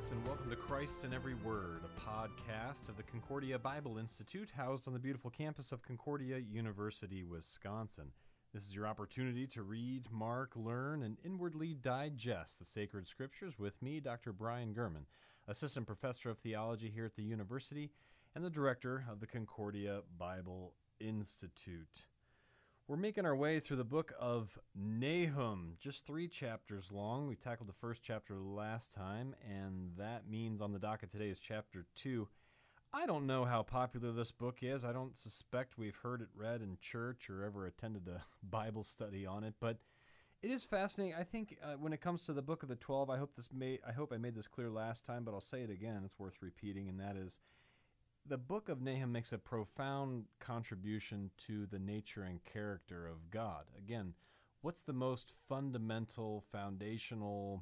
Greetings and welcome to Christ in Every Word, a podcast of the Concordia Bible Institute housed on the beautiful campus of Concordia University, Wisconsin. This is your opportunity to read, mark, learn, and inwardly digest the sacred scriptures with me, Dr. Brian Gurman, Assistant Professor of Theology here at the university and the Director of the Concordia Bible Institute. We're making our way through the book of Nahum, just 3 chapters long. We tackled the first chapter last time, and that means on the docket today is chapter 2. I don't know how popular this book is. I don't suspect we've heard it read in church or ever attended a Bible study on it, but it is fascinating. I think when it comes to the book of the 12, I hope I made this clear last time, but I'll say it again. It's worth repeating, and that is the book of Nahum makes a profound contribution to the nature and character of God. Again, what's the most fundamental, foundational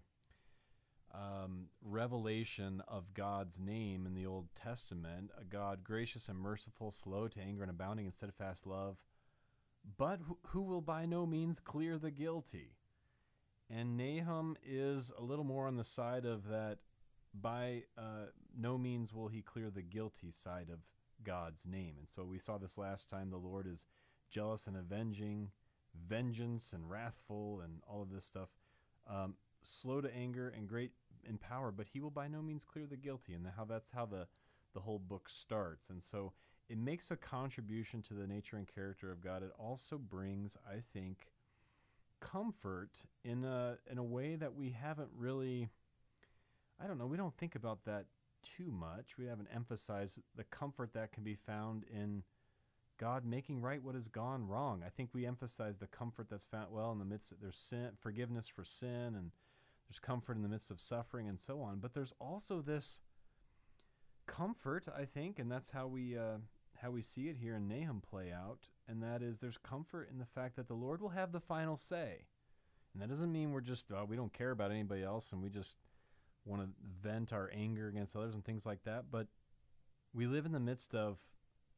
revelation of God's name in the Old Testament? A God gracious and merciful, slow to anger and abounding in steadfast love, but who will by no means clear the guilty. And Nahum is a little more on the side of that. By no means will he clear the guilty side of God's name. And so we saw this last time. The Lord is jealous and avenging, vengeance and wrathful and all of this stuff. Slow to anger and great in power, but he will by no means clear the guilty. And that's how the whole book starts. And so it makes a contribution to the nature and character of God. It also brings, I think, comfort in a way that we haven't really... I don't know, we don't think about that too much. We haven't emphasized the comfort that can be found in God making right what has gone wrong. I think we emphasize the comfort that's found, in the midst of there's sin, forgiveness for sin, and there's comfort in the midst of suffering and so on. But there's also this comfort, I think, and that's how we see it here in Nahum play out, and that is there's comfort in the fact that the Lord will have the final say. And that doesn't mean we're just, we don't care about anybody else and we just want to vent our anger against others and things like that, but we live in the midst of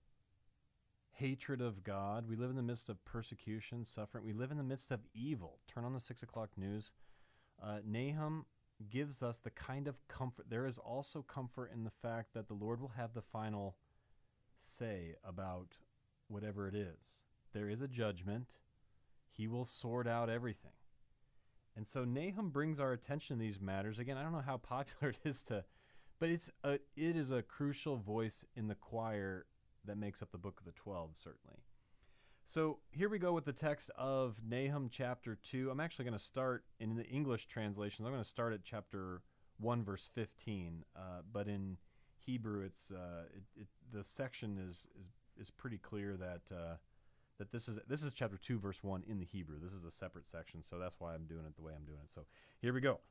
hatred of God. We live in the midst of persecution, suffering. We live in the midst of evil. Turn on the 6 o'clock news. Nahum gives us the kind of comfort. There is also comfort in the fact that the Lord will have the final say about whatever it is. There is a judgment. He will sort out everything. And so Nahum brings our attention to these matters. Again, I don't know how popular it is but it is a crucial voice in the choir that makes up the book of the 12, certainly. So here we go with the text of Nahum chapter 2. I'm actually going to start in the English translations. I'm going to start at chapter 1, verse 15. But in Hebrew, it's the section is pretty clear that this is chapter 2, verse 1 in the Hebrew. This is a separate section, so that's why I'm doing it the way I'm doing it. So here we go.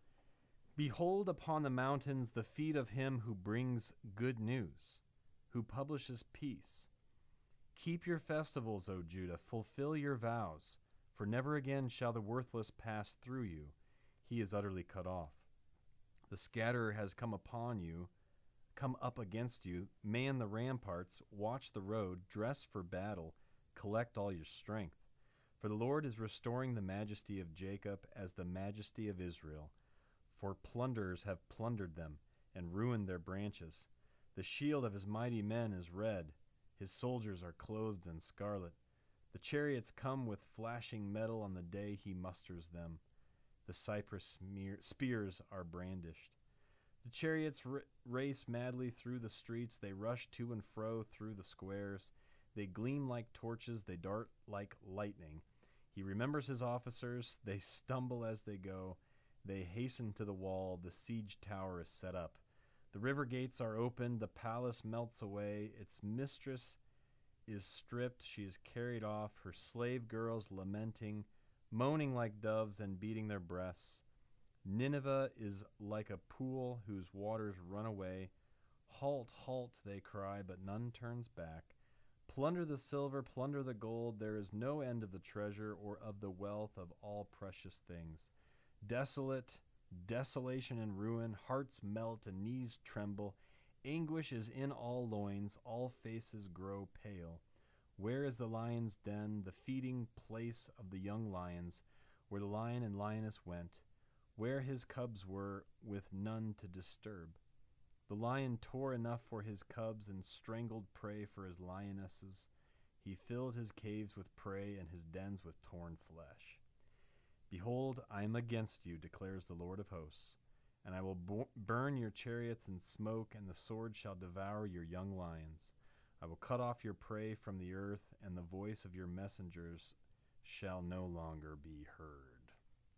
Behold upon the mountains the feet of him who brings good news, who publishes peace. Keep your festivals, O Judah, fulfill your vows, for never again shall the worthless pass through you. He is utterly cut off. The scatterer has come upon you, come up against you. Man the ramparts, watch the road, dress for battle, collect all your strength. For the Lord is restoring the majesty of Jacob as the majesty of Israel. For plunderers have plundered them and ruined their branches. The shield of his mighty men is red. His soldiers are clothed in scarlet. The chariots come with flashing metal on the day he musters them. The cypress spears are brandished. The chariots race madly through the streets. They rush to and fro through the squares. They gleam like torches, they dart like lightning. He remembers his officers, they stumble as they go. They hasten to the wall, the siege tower is set up. The river gates are opened, the palace melts away. Its mistress is stripped, she is carried off, her slave girls lamenting, moaning like doves and beating their breasts. Nineveh is like a pool whose waters run away. Halt, halt, they cry, but none turns back. Plunder the silver, plunder the gold. There is no end of the treasure or of the wealth of all precious things. Desolate, desolation and ruin, hearts melt and knees tremble. Anguish is in all loins, all faces grow pale. Where is the lion's den, the feeding place of the young lions, where the lion and lioness went, where his cubs were, with none to disturb? The lion tore enough for his cubs and strangled prey for his lionesses. He filled his caves with prey and his dens with torn flesh. Behold, I am against you, declares the Lord of hosts, and I will burn your chariots in smoke, and the sword shall devour your young lions. I will cut off your prey from the earth, and the voice of your messengers shall no longer be heard.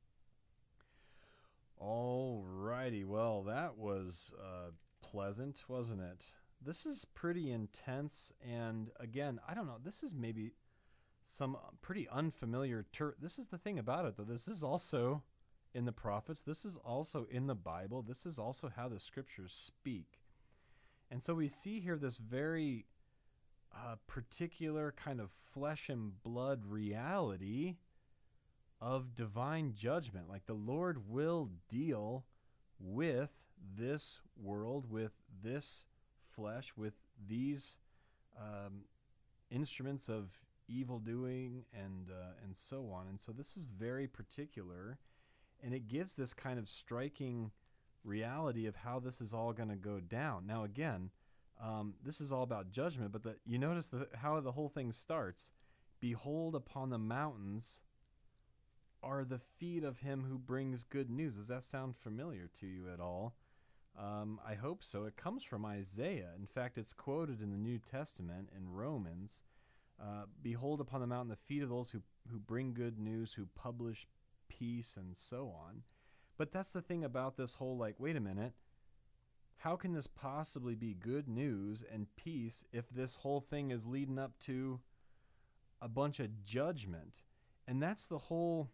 All righty, well, that was pleasant, wasn't it? This is pretty intense, and again, I don't know, this is maybe some pretty unfamiliar this is the thing about it, though. This is also in the prophets. This is also in the Bible. This is also how the scriptures speak. And so we see here this very particular kind of flesh and blood reality of divine judgment. Like the Lord will deal with this world, with this flesh, with these instruments of evil doing and so on. And so this is very particular, and it gives this kind of striking reality of how this is all going to go down. Now again, this is all about judgment, but you notice how the whole thing starts. Behold, upon the mountains are the feet of him who brings good news. Does that sound familiar to you at all? I hope so. It comes from Isaiah. In fact, it's quoted in the New Testament in Romans. Behold upon the mountain the feet of those who bring good news, who publish peace, and so on. But that's the thing about this whole, like, wait a minute, how can this possibly be good news and peace if this whole thing is leading up to a bunch of judgment? And that's the whole...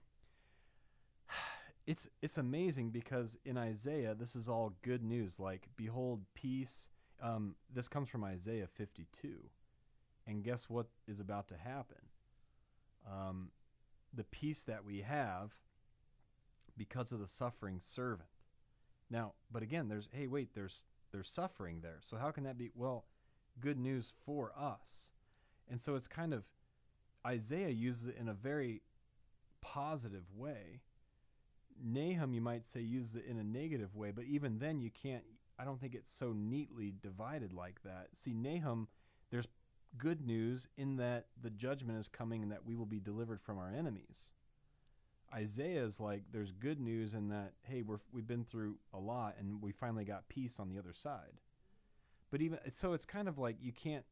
It's amazing, because in Isaiah, this is all good news, like, behold, peace. This comes from Isaiah 52. And guess what is about to happen? The peace that we have because of the suffering servant. Now, but again, there's suffering there. So how can that be? Well, good news for us. And so it's kind of, Isaiah uses it in a very positive way. Nahum, you might say, uses it in a negative way, but even then I don't think it's so neatly divided like that. See, Nahum, there's good news in that the judgment is coming and that we will be delivered from our enemies. Isaiah is like, there's good news in that, hey, we've been through a lot and we finally got peace on the other side. But even so, it's kind of like you can't.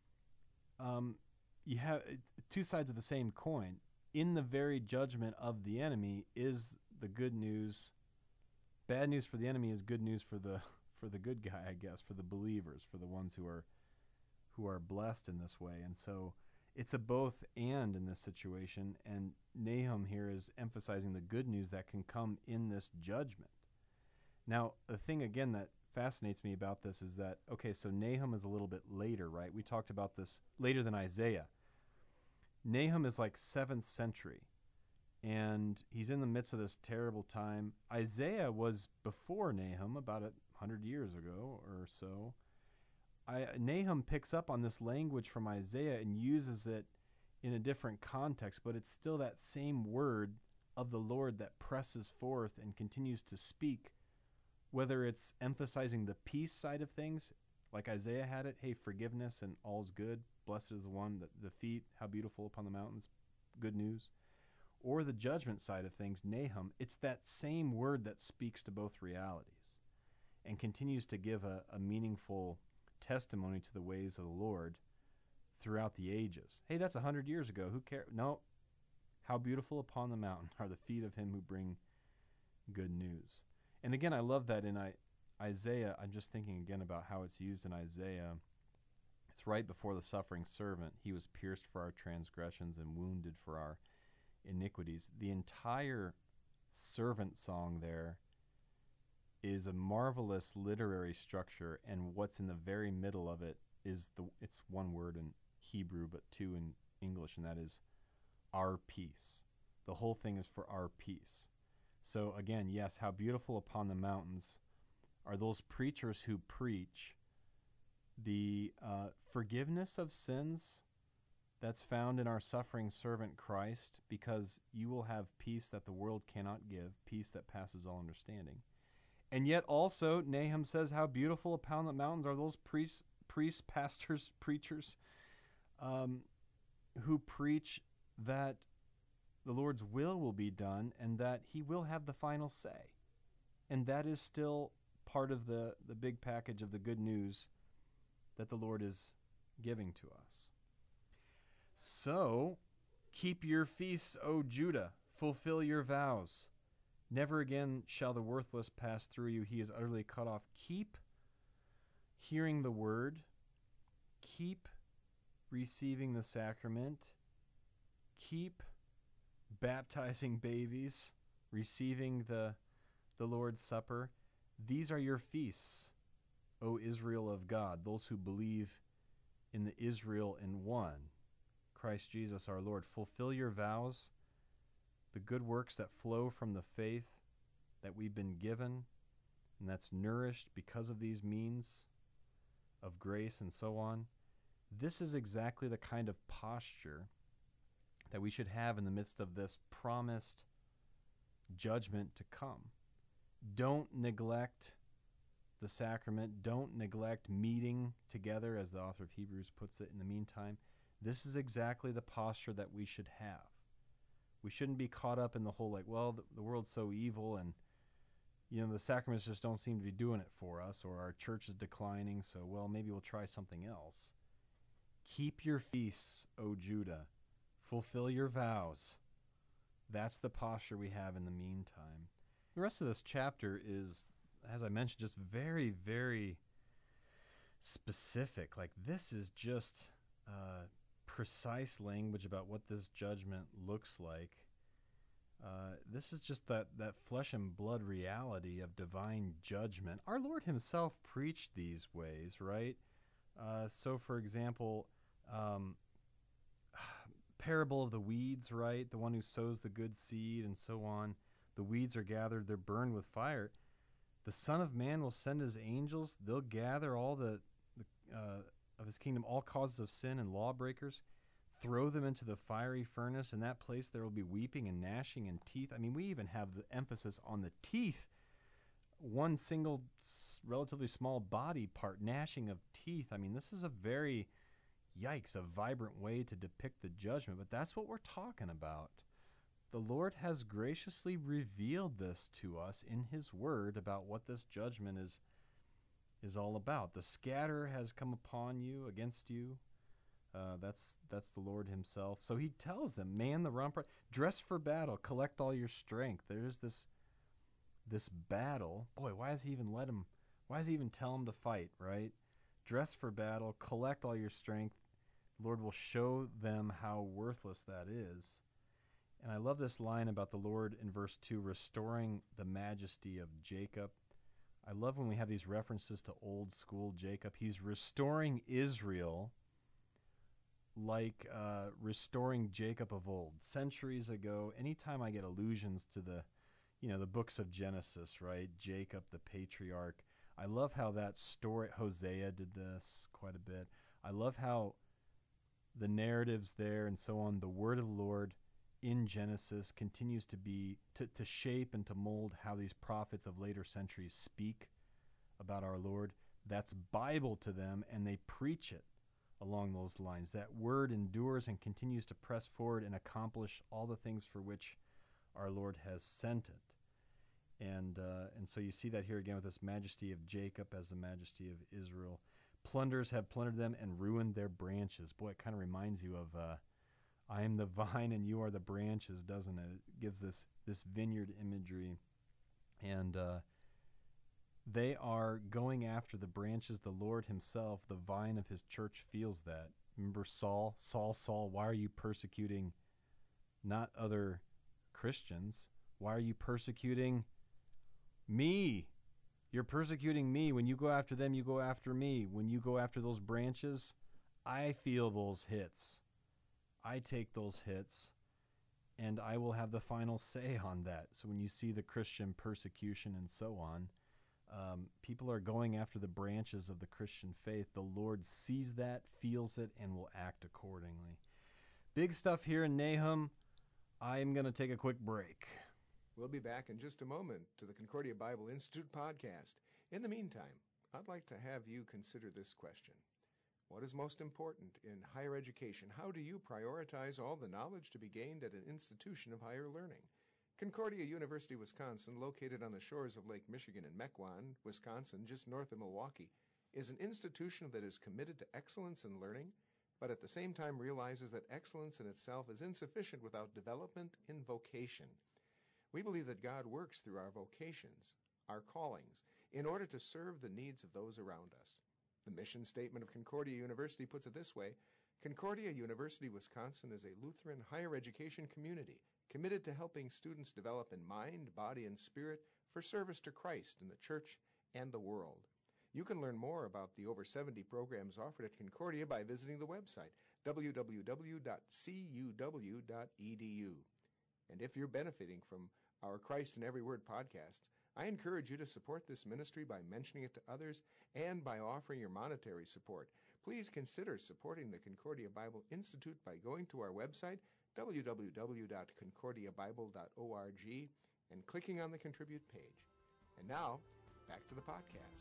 You have two sides of the same coin. In the very judgment of the enemy is the good news. Bad news for the enemy is good news for the good guy, I guess, for the believers, for the ones who are blessed in this way. And so it's a both and in this situation, and Nahum here is emphasizing the good news that can come in this judgment. Now, the thing again that fascinates me about this is that, okay, so Nahum is a little bit later, right? We talked about this later than Isaiah. Nahum is like 7th century, and he's in the midst of this terrible time. Isaiah was before Nahum, about 100 years ago or so. Nahum picks up on this language from Isaiah and uses it in a different context, but it's still that same word of the Lord that presses forth and continues to speak, whether it's emphasizing the peace side of things, like Isaiah had it, hey, forgiveness and all's good, blessed is the one, the feet, how beautiful upon the mountains, good news, or the judgment side of things, Nahum, it's that same word that speaks to both realities and continues to give a meaningful testimony to the ways of the Lord throughout the ages. Hey, that's 100 years ago. Who cares? No. How beautiful upon the mountain are the feet of him who bring good news. And again, I love that in Isaiah. I'm just thinking again about how it's used in Isaiah. It's right before the suffering servant. He was pierced for our transgressions and wounded for our iniquities. The entire servant song there is a marvelous literary structure, and what's in the very middle of it is it's one word in Hebrew but two in English, and that is our peace. The whole thing is for our peace. So again, yes, how beautiful upon the mountains are those preachers who preach the forgiveness of sins that's found in our suffering servant Christ, because you will have peace that the world cannot give, peace that passes all understanding. And yet also, Nahum says, how beautiful upon the mountains are those priests, pastors, preachers, who preach that the Lord's will be done and that he will have the final say. And that is still part of the big package of the good news that the Lord is giving to us. So, keep your feasts, O Judah, fulfill your vows. Never again shall the worthless pass through you. He is utterly cut off. Keep hearing the word. Keep receiving the sacrament. Keep baptizing babies, receiving the Lord's Supper. These are your feasts, O Israel of God, those who believe in the Israel in one, Christ Jesus our Lord. Fulfill your vows, the good works that flow from the faith that we've been given, and that's nourished because of these means of grace and so on. This is exactly the kind of posture that we should have in the midst of this promised judgment to come. Don't neglect the sacrament. Don't neglect meeting together, as the author of Hebrews puts it in the meantime. This is exactly the posture that we should have. We shouldn't be caught up in the whole, the world's so evil and, the sacraments just don't seem to be doing it for us, or our church is declining, so, maybe we'll try something else. Keep your feasts, O Judah. Fulfill your vows. That's the posture we have in the meantime. The rest of this chapter is, as I mentioned, just very, very specific. This is just precise language about what this judgment looks like. This is just that flesh and blood reality of divine judgment. Our Lord himself preached these ways, right? So, for example, parable of the weeds, right? The one who sows the good seed and so on. The weeds are gathered, they're burned with fire. The Son of Man will send his angels. They'll gather all of his kingdom, all causes of sin and lawbreakers, throw them into the fiery furnace. In that place there will be weeping and gnashing and teeth. I mean, we even have the emphasis on the teeth. One single, relatively small body part, gnashing of teeth. I mean, this is a very, a vibrant way to depict the judgment. But that's what we're talking about. The Lord has graciously revealed this to us in his word about what this judgment is all about. The scatter has come upon you, against you. That's the Lord himself. So he tells them, man the rampart, dress for battle, collect all your strength. There's this battle. Boy, why does he even tell them to fight, right? Dress for battle, collect all your strength. The Lord will show them how worthless that is. And I love this line about the Lord in verse 2, restoring the majesty of Jacob. I love when we have these references to old school Jacob. He's restoring Israel like restoring Jacob of old. Centuries ago, anytime I get allusions to the books of Genesis, right? Jacob, the patriarch. I love how that story, Hosea did this quite a bit. I love how the narratives there and so on, the word of the Lord in Genesis continues to be, to shape and to mold how these prophets of later centuries speak about our Lord. That's Bible to them, and they preach it along those lines. That word endures and continues to press forward and accomplish all the things for which our Lord has sent it. And so you see that here again with this majesty of Jacob as the majesty of Israel. Plunders have plundered them and ruined their branches. Boy, it kind of reminds you of I am the vine and you are the branches, doesn't it? It gives this vineyard imagery. And they are going after the branches. The Lord himself, the vine of his church, feels that. Remember Saul? Saul, why are you persecuting not other Christians? Why are you persecuting me? You're persecuting me. When you go after them, you go after me. When you go after those branches, I feel those hits. I take those hits, and I will have the final say on that. So when you see the Christian persecution and so on, people are going after the branches of the Christian faith. The Lord sees that, feels it, and will act accordingly. Big stuff here in Nahum. I am going to take a quick break. We'll be back in just a moment to the Concordia Bible Institute podcast. In the meantime, I'd like to have you consider this question. What is most important in higher education? How do you prioritize all the knowledge to be gained at an institution of higher learning? Concordia University, Wisconsin, located on the shores of Lake Michigan in Mequon, Wisconsin, just north of Milwaukee, is an institution that is committed to excellence in learning, but at the same time realizes that excellence in itself is insufficient without development in vocation. We believe that God works through our vocations, our callings, in order to serve the needs of those around us. The mission statement of Concordia University puts it this way: Concordia University, Wisconsin is a Lutheran higher education community committed to helping students develop in mind, body, and spirit for service to Christ in the church and the world. You can learn more about the over 70 programs offered at Concordia by visiting the website, www.cuw.edu. And if you're benefiting from our Christ in Every Word podcasts, I encourage you to support this ministry by mentioning it to others and by offering your monetary support. Please consider supporting the Concordia Bible Institute by going to our website, www.concordiabible.org, and clicking on the Contribute page. And now, back to the podcast.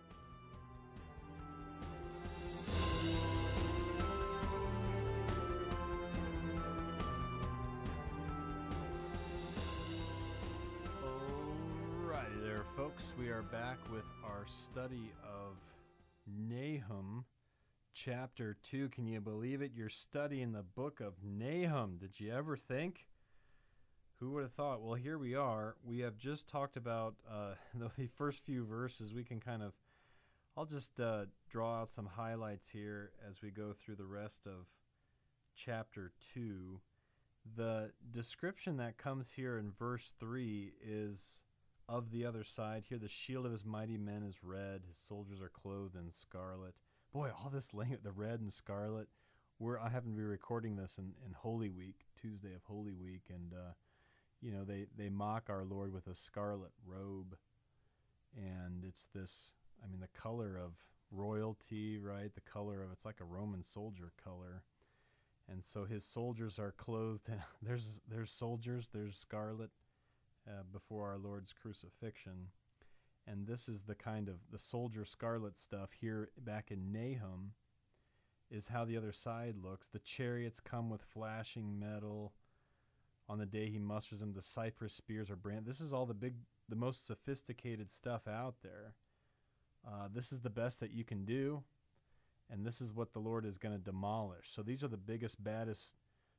Alrighty there, folks. We are back with our study of Nahum, chapter 2. Can you believe it? You're studying the book of Nahum. Did you ever think? Who would have thought? Well, here we are. We have just talked about the first few verses. We can kind of, I'll just draw out some highlights here as we go through the rest of chapter 2. The description that comes here in verse 3 is of the other side. Here, the shield of his mighty men is red. His soldiers are clothed in scarlet. Boy, all this language, the red and scarlet. I happen to be recording this in Holy Week, Tuesday of Holy Week, and they mock our Lord with a scarlet robe, and it's this. I mean, the color of royalty, right? The color of, it's like a Roman soldier color. And so his soldiers are clothed in, there's soldiers, there's scarlet before our Lord's crucifixion. And this is the kind of, the soldier scarlet stuff here back in Nahum is how the other side looks. The chariots come with flashing metal. On the day he musters them, the cypress spears are brand. This is all the most sophisticated stuff out there. This is the best that you can do. And this is what the Lord is going to demolish. So these are the biggest, baddest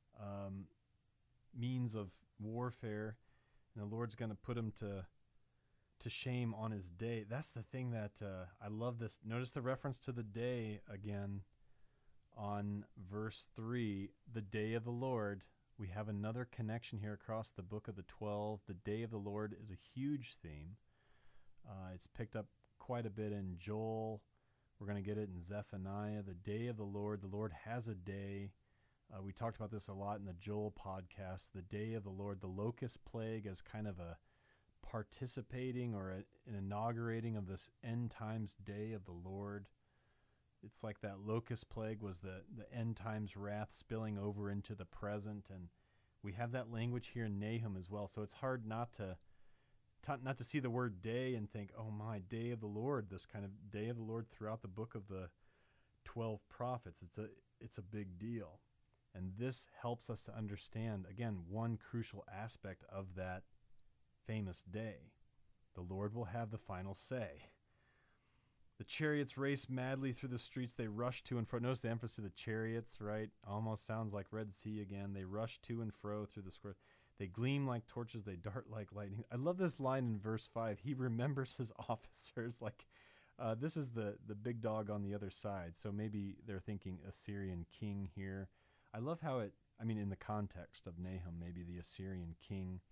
means of warfare. And the Lord's going to put them to shame on his day. That's the thing that I love this. Notice the reference to the day again on verse 3. The day of the Lord. We have another connection here across the book of the 12. The day of the Lord is a huge theme. It's picked up quite a bit in Joel. We're going to get it in Zephaniah. The day of the Lord has a day. We talked about this a lot in the Joel podcast. The day of the Lord, the locust plague as kind of a participating or an inaugurating of this end times day of the Lord. It's like that locust plague was the end times wrath spilling over into the present. And we have that language here in Nahum as well. So it's hard not to see the word day and think, oh my, day of the Lord, this kind of day of the Lord throughout the book of the 12 prophets. It's a big deal. And this helps us to understand, again, one crucial aspect of that famous day. The Lord will have the final say. The chariots race madly through the streets. They rush to and fro. Notice the emphasis of the chariots, right? Almost sounds like Red Sea again. They rush to and fro through the square. They gleam like torches. They dart like lightning. I love this line in verse 5. He remembers his officers. Like, this is the big dog on the other side. So maybe they're thinking Assyrian king here. I love how in the context of Nahum, maybe the Assyrian king.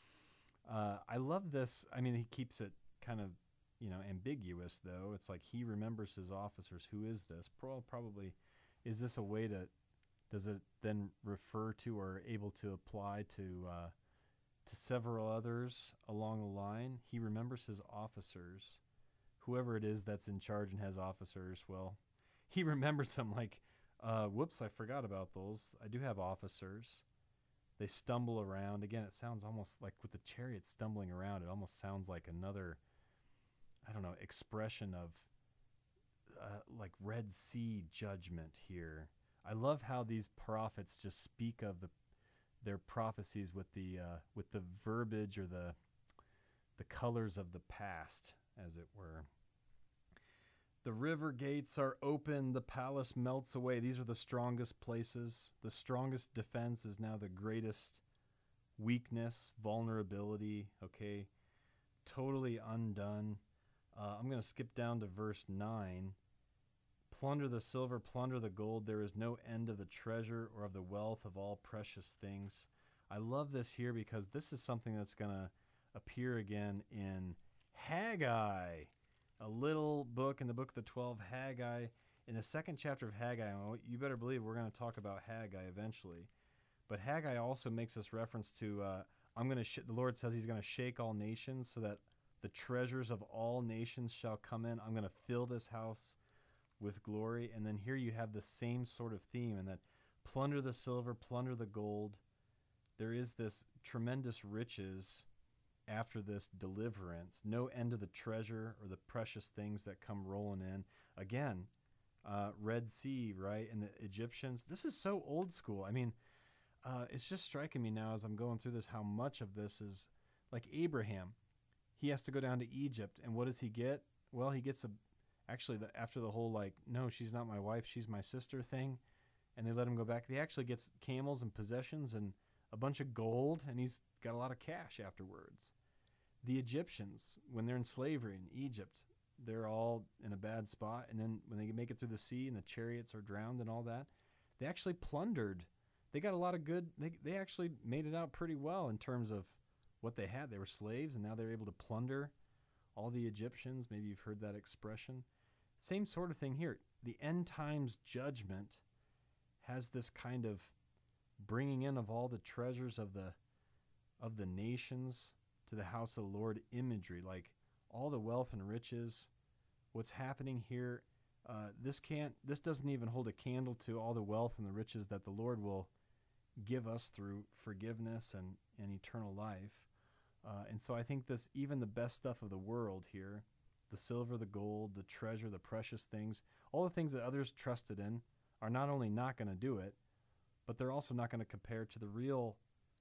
I love this. He keeps it kind of, ambiguous, though. It's like he remembers his officers. Who is this? Probably, is this a way to, does it then refer to or able to apply to several others along the line? He remembers his officers. Whoever it is that's in charge and has officers, well, he remembers them like, whoops, I forgot about those. I do have officers. They stumble around. Again, it sounds almost like with the chariot stumbling around, it almost sounds like another, I don't know, expression of like Red Sea judgment here. I love how these prophets just speak of their prophecies with the verbiage or the colors of the past, as it were. The river gates are open, the palace melts away. These are the strongest places. The strongest defense is now the greatest weakness, vulnerability, okay? Totally undone. I'm going to skip down to verse 9. Plunder the silver, plunder the gold. There is no end of the treasure or of the wealth of all precious things. I love this here because this is something that's going to appear again in Haggai. A little book in the book of the 12, Haggai. In the second chapter of Haggai, you better believe we're going to talk about Haggai eventually. But Haggai also makes this reference to, the Lord says he's going to shake all nations so that the treasures of all nations shall come in. I'm going to fill this house with glory. And then here you have the same sort of theme, and that plunder the silver, plunder the gold. There is this tremendous riches after this deliverance, no end of the treasure or the precious things that come rolling in. Again, Red Sea, right? And the Egyptians. This is so old school. I mean, it's just striking me now as I'm going through this how much of this is like Abraham. He has to go down to Egypt, and what does he get? Well, he gets after the whole like, no, she's not my wife, she's my sister thing, and they let him go back. He actually gets camels and possessions and a bunch of gold, and he's got a lot of cash afterwards. The Egyptians, when they're in slavery in Egypt, they're all in a bad spot, and then when they make it through the sea and the chariots are drowned and all that, they actually plundered. They got a lot of good, they actually made it out pretty well in terms of what they had. They were slaves, and now they're able to plunder all the Egyptians. Maybe you've heard that expression. Same sort of thing here. The end times judgment has this kind of bringing in of all the treasures of the nations to the house of the Lord imagery, like all the wealth and riches. What's happening here, this doesn't even hold a candle to all the wealth and the riches that the Lord will give us through forgiveness and eternal life. And so I think this, even the best stuff of the world here, the silver, the gold, the treasure, the precious things, all the things that others trusted in are not only not going to do it, but they're also not going to compare to the real,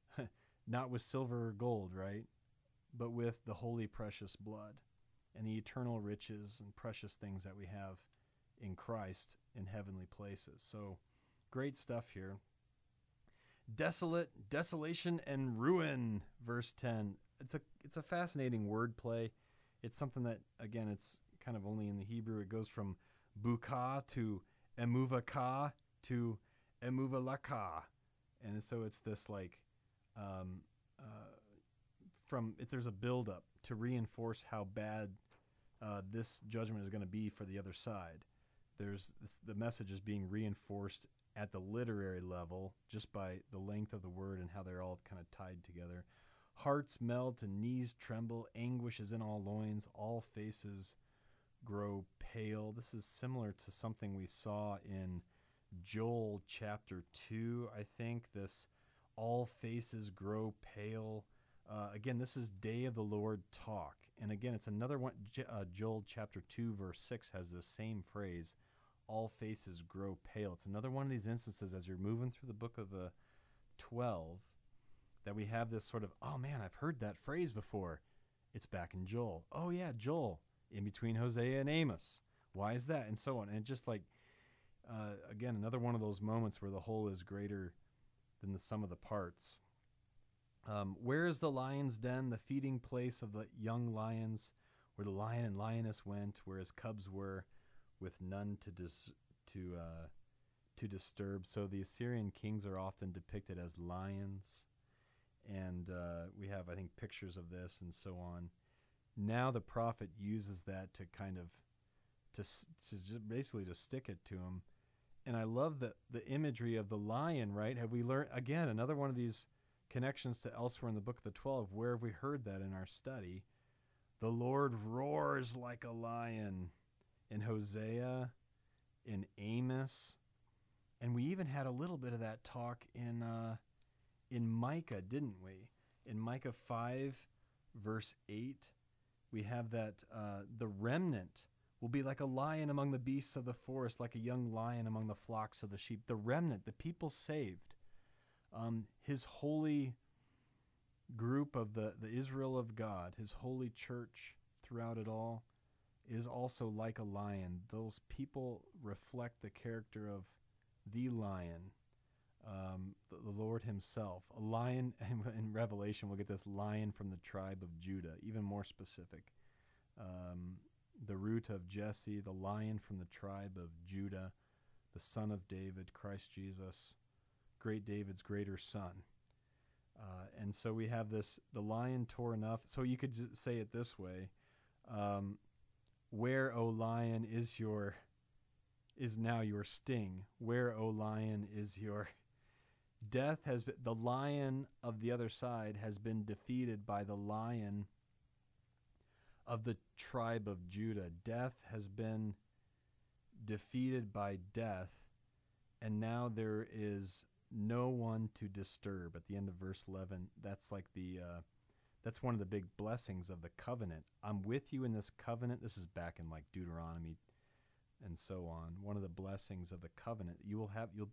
not with silver or gold, right? But with the holy, precious blood and the eternal riches and precious things that we have in Christ in heavenly places. So great stuff here. Desolation and ruin, verse 10. It's a fascinating wordplay. It's something that, again, it's kind of only in the Hebrew. It goes from buka to emuvaka to emuvalaka. And so it's this like, there's a buildup to reinforce how bad this judgment is going to be for the other side. The message is being reinforced at the literary level just by the length of the word and how they're all kind of tied together. Hearts melt and knees tremble, anguish is in all loins, all faces grow pale. This is similar to something we saw in Joel chapter 2, I think. This all faces grow pale. Again, this is day of the Lord talk. And again, it's another one. Joel chapter 2, verse 6 has the same phrase, all faces grow pale. It's another one of these instances as you're moving through the book of the 12 that we have this sort of, oh man, I've heard that phrase before. It's back in Joel. Oh yeah, Joel, in between Hosea and Amos. Why is that? And so on. And just like, again, another one of those moments where the whole is greater than the sum of the parts. Where is the lion's den, the feeding place of the young lions, where the lion and lioness went, where his cubs were, with none to disturb? So the Assyrian kings are often depicted as lions, and we have, I think, pictures of this and so on. Now the prophet uses that to kind of basically to stick it to him. And I love the imagery of the lion, right? Have we learned, again, another one of these connections to elsewhere in the book of the 12? Where have we heard that in our study? The Lord roars like a lion in Hosea, in Amos, and we even had a little bit of that talk in in Micah, didn't we? In Micah 5, verse 8, we have that the remnant will be like a lion among the beasts of the forest, like a young lion among the flocks of the sheep. The remnant, the people saved, his holy group of the Israel of God, his holy church throughout it all, is also like a lion. Those people reflect the character of the lion, the Lord himself. A lion, in Revelation, we'll get this lion from the tribe of Judah, even more specific. The root of Jesse, the lion from the tribe of Judah, the son of David, Christ Jesus, great David's greater son. And so we have this, the lion tore enough. So you could say it this way. Where, O lion, is now your sting? Where, O lion, is your death? Has been, the lion of the other side has been defeated by the lion of the tribe of Judah. Death has been defeated by death, and now there is no one to disturb. At the end of verse 11, that's like that's one of the big blessings of the covenant. I'm with you in this covenant. This is back in like Deuteronomy and so on. One of the blessings of the covenant. You'll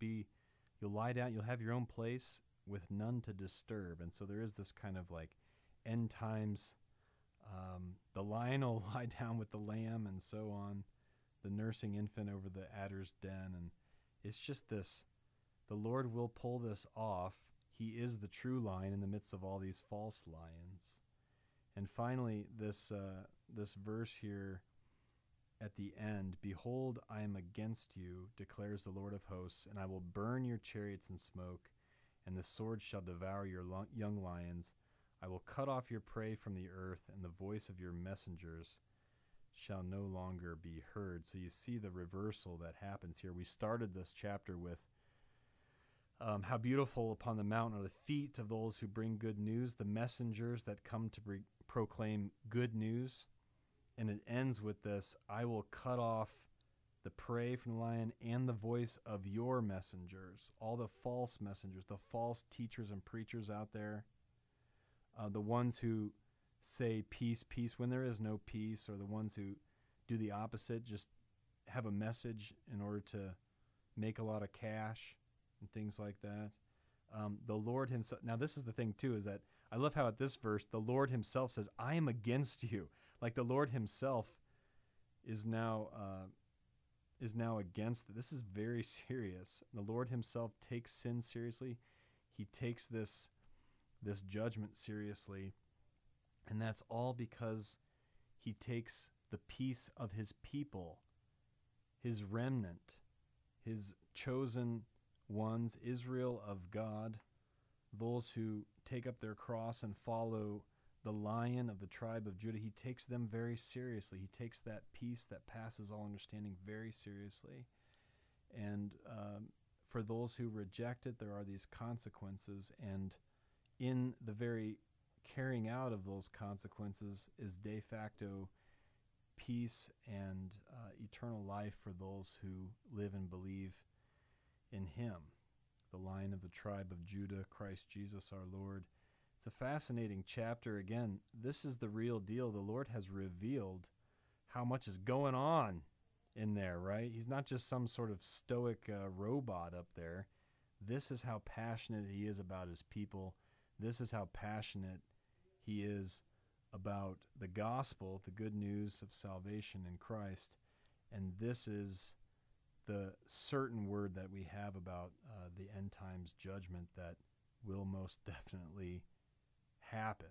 lie down, you'll have your own place with none to disturb. And so there is this kind of like end times, the lion will lie down with the lamb and so on, the nursing infant over the adder's den. And it's just this, the Lord will pull this off. He is the true lion in the midst of all these false lions. And finally, this verse here at the end, behold, I am against you, declares the Lord of hosts, and I will burn your chariots in smoke, and the sword shall devour your young lions. I will cut off your prey from the earth, and the voice of your messengers shall no longer be heard. So you see the reversal that happens here. We started this chapter with how beautiful upon the mountain are the feet of those who bring good news, the messengers that come to proclaim good news. And it ends with this, I will cut off the prey from the lion and the voice of your messengers, all the false messengers, the false teachers and preachers out there, the ones who say peace, peace when there is no peace, or the ones who do the opposite, just have a message in order to make a lot of cash and things like that. The Lord himself, now this is the thing too, is that I love how at this verse, the Lord himself says, I am against you. Like the Lord himself is now against it. This is very serious. The Lord himself takes sin seriously. He takes this judgment seriously. And that's all because he takes the peace of his people, his remnant, his chosen ones, Israel of God, those who take up their cross and follow the Lion of the tribe of Judah. He takes them very seriously. He takes that peace that passes all understanding very seriously. And for those who reject it, there are these consequences. And in the very carrying out of those consequences is de facto peace and eternal life for those who live and believe in him, the Lion of the tribe of Judah, Christ Jesus our Lord. It's a fascinating chapter. Again, this is the real deal. The Lord has revealed how much is going on in there, right? He's not just some sort of stoic robot up there. This is how passionate he is about his people. This is how passionate he is about the gospel, the good news of salvation in Christ. And this is the certain word that we have about the end times judgment that will most definitely happen.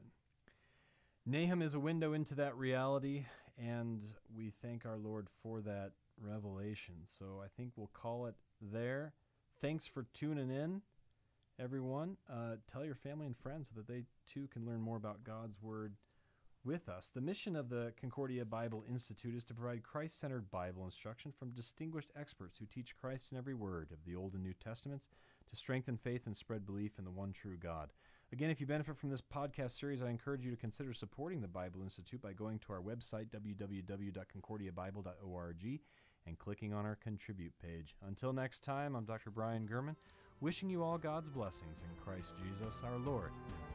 Nahum is a window into that reality, and we thank our Lord for that revelation. So I think we'll call it there. Thanks for tuning in, everyone. Tell your family and friends so that they too can learn more about God's Word with us. The mission of the Concordia Bible Institute is to provide Christ-centered Bible instruction from distinguished experts who teach Christ in every word of the Old and New Testaments to strengthen faith and spread belief in the one true God. Again, if you benefit from this podcast series, I encourage you to consider supporting the Bible Institute by going to our website, www.concordiabible.org, and clicking on our Contribute page. Until next time, I'm Dr. Brian Gurman. Wishing you all God's blessings in Christ Jesus our Lord.